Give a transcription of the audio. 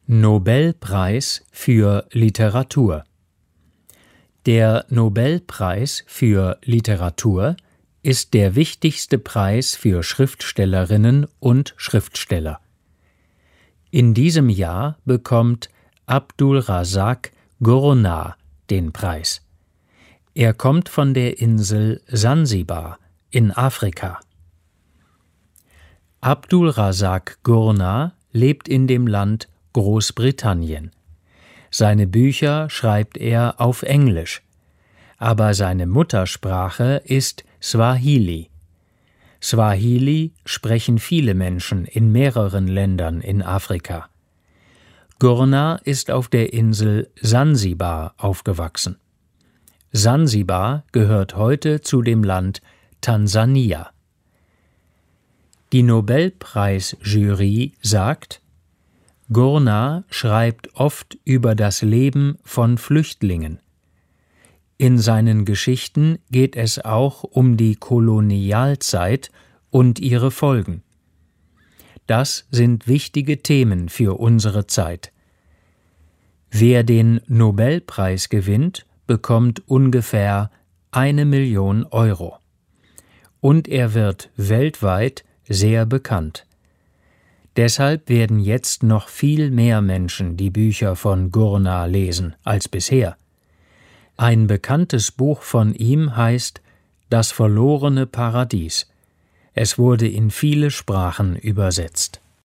Nobelpreis für Literatur. Der Nobelpreis für Literatur ist der wichtigste Preis für Schriftstellerinnen und Schriftsteller. In diesem Jahr bekommt Abdul Razak Gurnah den Preis. Er kommt von der Insel Sansibar in Afrika. Abdul Razak Gurnah lebt in dem Land Großbritannien. Seine Bücher schreibt er auf Englisch, aber seine Muttersprache ist Swahili. Swahili sprechen viele Menschen in mehreren Ländern in Afrika. Gurnah ist auf der Insel Sansibar aufgewachsen. Sansibar gehört heute zu dem Land Tansania. Die Nobelpreisjury sagt, Gurnah schreibt oft über das Leben von Flüchtlingen. In seinen Geschichten geht es auch um die Kolonialzeit und ihre Folgen. Das sind wichtige Themen für unsere Zeit. Wer den Nobelpreis gewinnt, bekommt ungefähr 1 Million Euro. Und er wird weltweit sehr bekannt. Deshalb werden jetzt noch viel mehr Menschen die Bücher von Gurnah lesen als bisher. Ein bekanntes Buch von ihm heißt »Das verlorene Paradies«. Es wurde in viele Sprachen übersetzt.